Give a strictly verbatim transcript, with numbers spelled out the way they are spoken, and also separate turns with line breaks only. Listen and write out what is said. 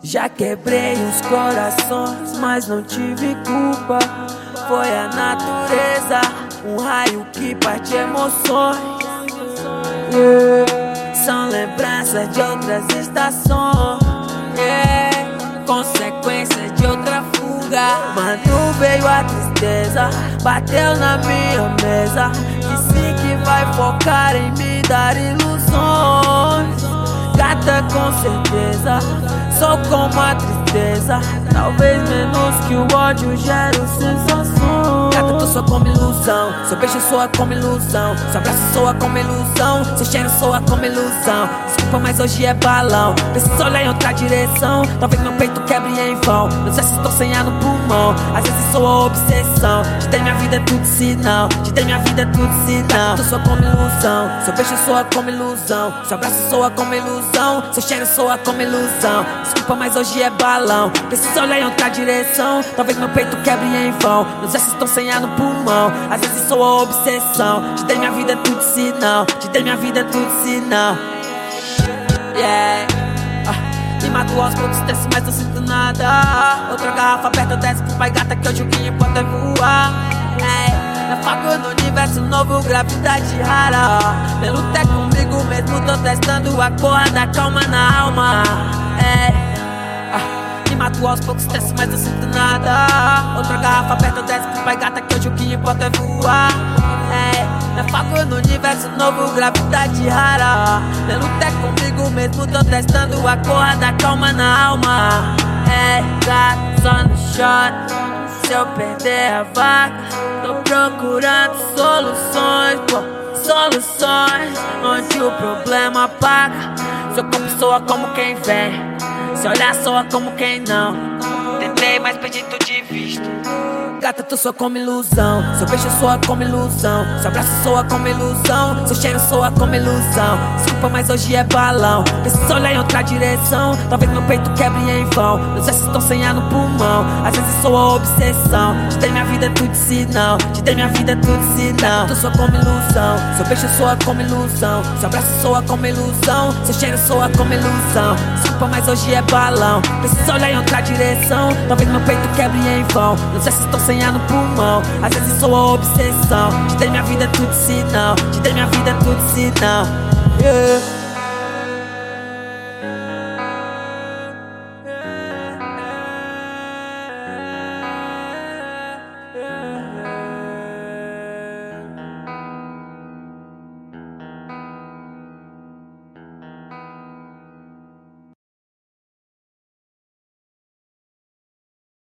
Já quebrei os corações, mas não tive culpa. Foi a natureza, um raio que parte emoções. Yeah. São lembranças de outras estações, yeah. Consequências de outra fuga. Mano, veio a tristeza, bateu na minha mesa. Disse que vai focar em me dar ilusões. Gata, com certeza, sou como a tristeza. Talvez menos que o ódio gere sensações. Gata, tu soa como ilusão, seu beijo soa como ilusão, seu abraço soa como ilusão, seu cheiro soa como ilusão. Desculpa, mas hoje é balão, preciso olhar em outra direção. Talvez meu peito quebre em vão, não sei se estou sem ar no pulmão. Às vezes soa obsessão, te dei minha vida é tudo sinal, te dei minha vida é tudo sinal. Tu soa como ilusão, seu beijo soa como ilusão, seu abraço soa como ilusão, seu cheiro soa como ilusão. Desculpa, mas hoje é balão, preciso olhar em outra direção. Talvez meu peito quebre em vão, não sei se estou sem ar no pulmão. Às vezes soa obsessão, te dei minha vida é tudo sinal, te dei minha vida é tudo sinal. Yeah. Ah, me mato aos poucos, desce, mas não sinto nada. Outra garrafa aberta, desce pro pai gata que hoje o que pode voar. Yeah. Eu foco no universo novo, gravidade rara. Pelo é comigo mesmo, tô testando a porra da calma na alma. Yeah. Ah, me mato aos poucos, desce, mas não sinto nada. Outra garrafa aberta, desce pro pai gata que hoje o que pode voar. Yeah. Eu foco no universo novo, gravidade rara. Pelo é comigo mesmo, tô testando a porra da calma na alma. É, gato, só no shot. Se eu perder a vaga, tô procurando soluções, pô, soluções. Onde o problema apaga. Seu corpo soa como quem vem, se olhar soa como quem não. Tentei, mas perdi tudo de vista. Gata, tu soa como ilusão, seu beijo soa como ilusão, seu abraço soa como ilusão, seu cheiro soa como ilusão. Desculpa, mas hoje é balão, preciso olhar em outra direção. Talvez meu peito quebre em vão, não sei se estou sem ar no pulmão. Às vezes soa obsessão, te dei minha vida é tudo sinal, te dei minha vida é tudo sinal. Tu soa como ilusão, seu beijo soa como ilusão, seu abraço soa como ilusão, seu cheiro soa como ilusão. Desculpa, mas hoje é balão, preciso olhar em outra direção. Talvez meu peito quebre em vão, não sei se estou sem ar no pulmão. Às vezes soa obsessão, te dei minha vida é tudo sinal, te dei minha vida é tudo sinal. Yeah.